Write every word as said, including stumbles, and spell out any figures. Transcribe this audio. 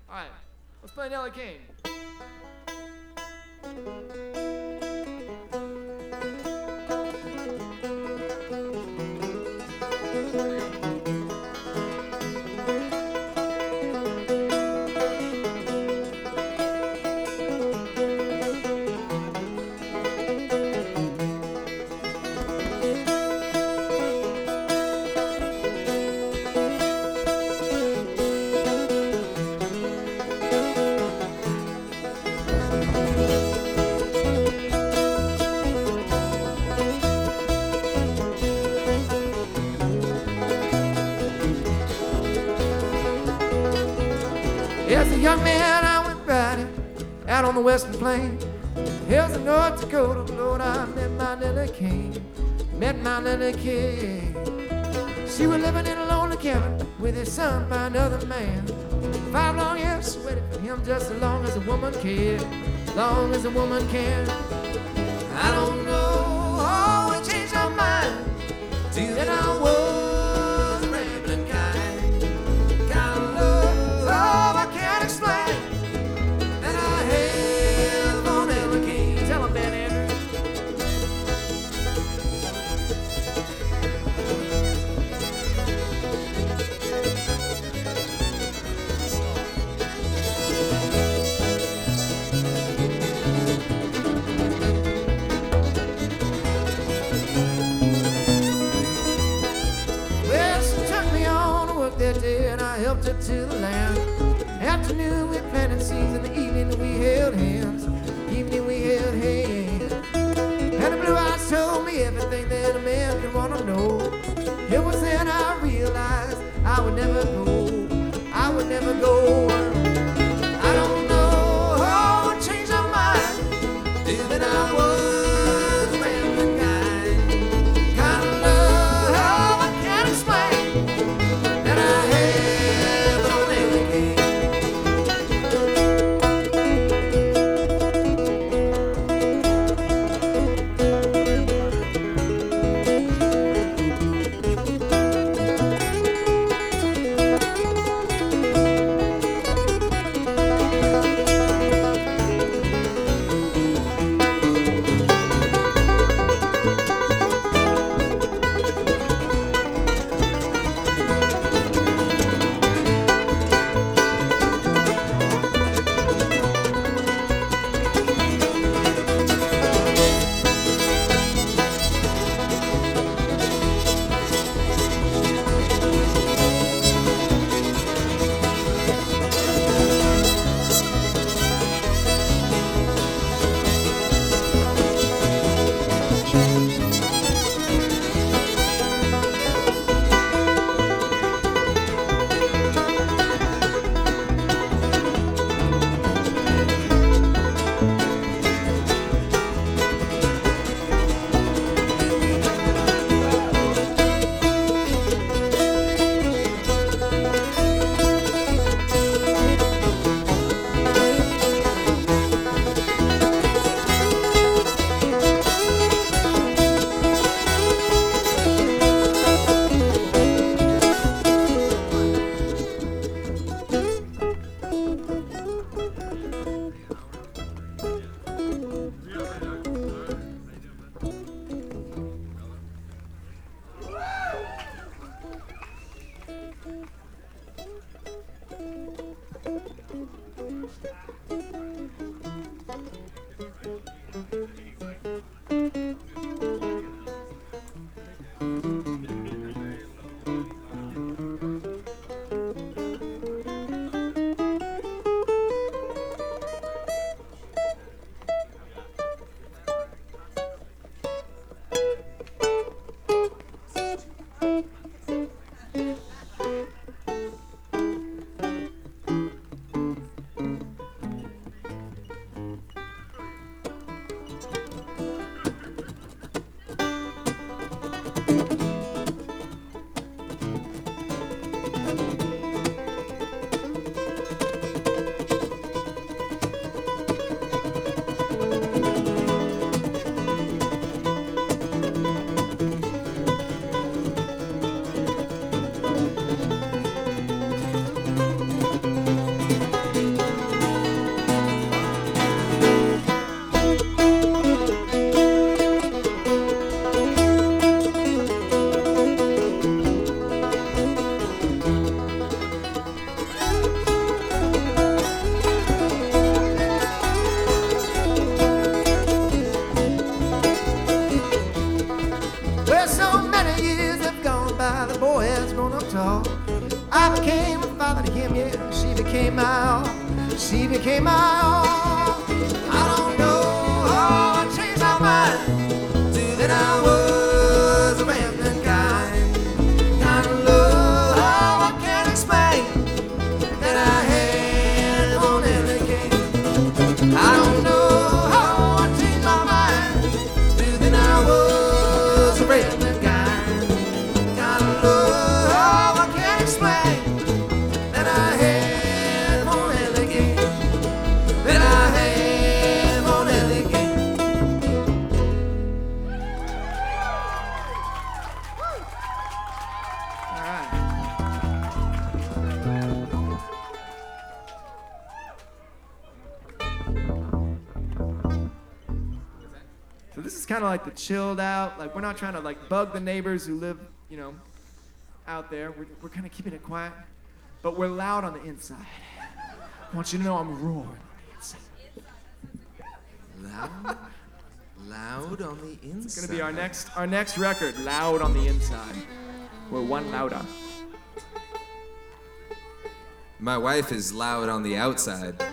All right, let's play Nellie Kane. As a young man, I went riding out on the western plain. Hills of North Dakota, Lord, I met my Nellie Kane. Met my Nellie Kane. She was living in a lonely cabin with his son by another man. Five long years, she waited for him just as long as a woman can. Long as a woman can. I don't know how it changed her mind till then I was a rambling kind. Kind of love I can't explain that I have on Nellie Kane. Tell him, Ben Andrews. Well, she took me on to work that day and I helped her to the land. Afternoon we planted seeds, in the evening we held hands. Evening we held hands. And the blue eyes told me everything that a man could want to know. It was then I realized I would never go. I would never go. I don't know how it changed my mind till then I was a rambling kind. Kind of love I can't explain that I have on Nellie Kane. became my all. She became my all. I don't know how I changed my mind to that I was a rambling kind. Kind of love how I can't explain that I had on every game. I don't know how I changed my mind to that I was a rambling kind. Kind of love how I can't explain that I had on every game. That I have on every game. All right. So this is kind of like the chilled out, like we're not trying to like bug the neighbors who live, you know, out there. We're, we're kind of keeping it quiet, but we're loud on the inside. I want you to know I'm roaring on the inside. Loud, loud on the inside. It's gonna be our next, our next record, Loud on the Inside. We're one louder. My wife is loud on the outside.